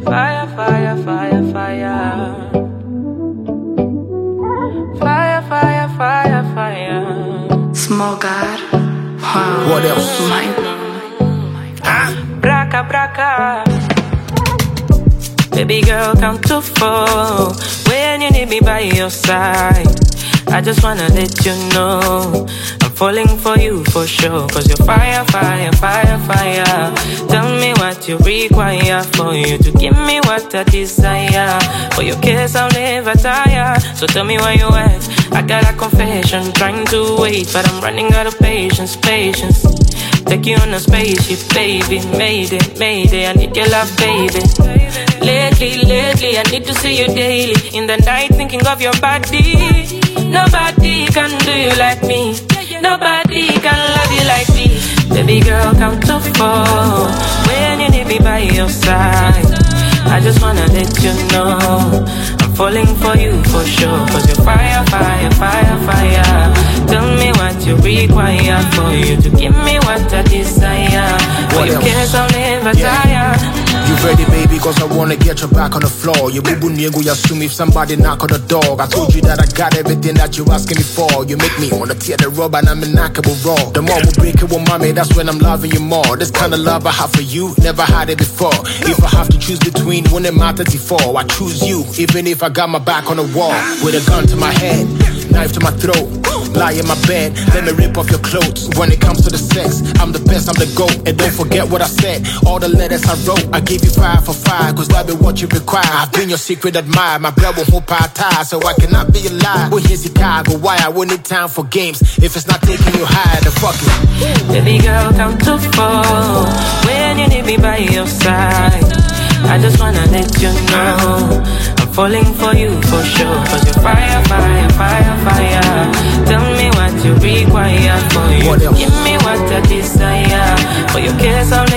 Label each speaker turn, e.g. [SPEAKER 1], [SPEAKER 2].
[SPEAKER 1] Fire, fire, fire, fire. Fire, fire, fire, fire.
[SPEAKER 2] Small God. Wow.
[SPEAKER 3] What else?
[SPEAKER 1] Braca, braca. Baby girl, count to 4 when you need me by your side. I just wanna let you know I'm falling for you for sure. Cause you're fire, fire, fire, fire. Tell me what you require for you to give me what I desire. For your kiss I'll never tire. So tell me where you at. I got a confession, trying to wait, but I'm running out of patience, patience. Take you on a spaceship, baby. Mayday, mayday, I need your love, baby. Lately, I need to see you daily. In the night, thinking of your body. Nobody can do you like me. Nobody can love you like me. Baby girl, count to 4 when you need me by your side. I just wanna let you know I'm falling for you for sure. Cause you're fire, fire, fire, fire. Tell me what you require for you to give me what I desire. For your kiss I'll never tire.
[SPEAKER 3] You ready, baby? Cause I wanna get your back on the floor. You boo niego, you assume if somebody knock on the door. I told you that I got everything that you're asking me for. You make me wanna tear the rubber and I'm inackable raw. The more we break it with mommy, that's when I'm loving you more. This kind of love I have for you, never had it before. If I have to choose between 1 and my 34, I choose you, even if I got my back on the wall. With a gun to my head, knife to my throat, lie in my bed, let me rip off your clothes. When it comes to the sex, I'm the best, I'm the GOAT. And don't forget what I said, all the letters I wrote, I give you 5 for 5, cause that be what you require. I've been your secret admirer, my blood will hope I tie, so I cannot be a lie. Well, here's Chicago, why I wouldn't need time for games. If it's not taking you higher, then fuck it.
[SPEAKER 1] Baby girl, count to 4 when you need me by your side. I just wanna let you know I'm falling for you for sure. Cause you're fire, fire, fire, fire. Tell me what you require for you to give me what I desire. For your kiss I'll